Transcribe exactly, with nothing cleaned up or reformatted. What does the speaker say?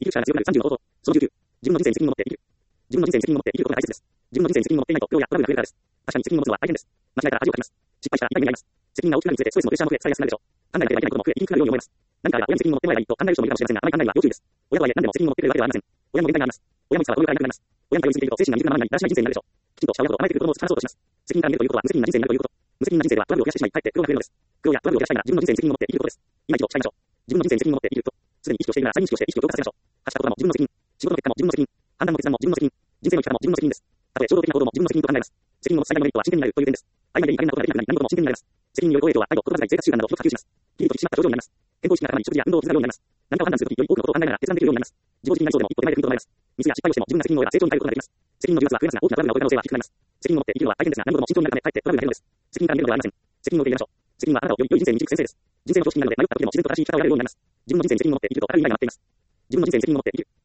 生きる力が強くなるさんじゅうの方法。そのじゅうきゅう。自分の人生に責任を持って生きる。自分の人生に責任を持って生きることが大切です。自分の人生に責任を持っていないと、病やトラブルが増えるからです。確かに責任を持つのは大変です。間違えたら恥をかきます。失敗したら痛みになります。責任が大きくなるにつれてストレスもプレッシャーも増え、疲れやすくなるでしょう。考えなければいけないことも増え、言いにくくなるように思います。何かあれば親に責任を持ってもらえばいいと考える人もいるかもしれませんが、あまり考えるのは要注意です。親とはいえ何でも責任を持ってくれるわけではありません。親も限界があります。親もいつかはこういうからいなくなります。親に頼りすぎていると精神が未熟なままにだらしない人生になるでしょう。きちんとした親ほど甘えてくる子供を話そうとします。責任から逃げるということは無責任な人生になるということ。無責任な人生ではトラブルを増やしてしまい、かえって苦労が増えるのです。苦労やトラブルを減らしたいなら自分の人生に責任を持って生きることです。今一度誓いましょう。自分の人生に責任を持って生きると、すでに意識をしているなら再認識をして意識を強化させましょう。発した言葉も自分の責任。仕事の結果も自分の責任。判断も決断も自分の責任。人生の生き方も自分の責任です。たとえ衝動的な行動も自分の責任と考えます。責任の最大のメリットは真剣になるという点です。曖昧でいい加減なことができなくなり、何事も真剣になります。責任による行為とは愛と言葉遣い、生活習慣などを広く普及します。キリッと引き締まった表情になります。健康意識が高まり、食事や運動を続けるようになります。何かを判断するとき、より多くのことを考えながら決断できるようになります。自動的になりそうでも一歩手前で踏みとどまります。ミスや失敗をしても自分が責任を負えば成長に変えることができます。責任の重圧は増えますが、大きなトラブルが起こる可能性は低くなります。責任を持って生きるのは大変ですが、何事も慎重になるため、かえってトラブルが減るのです。責任から逃げるのではありません。責任を受け入れましょう。責任はあなたをより良い人生に導く先生です。人生の常識になるので、迷った時でも自然と正しい生き方をやれるようになります。自分の人生に責任を持って生きると明るい未来が待っています。自分の人生に責任を持って生きる。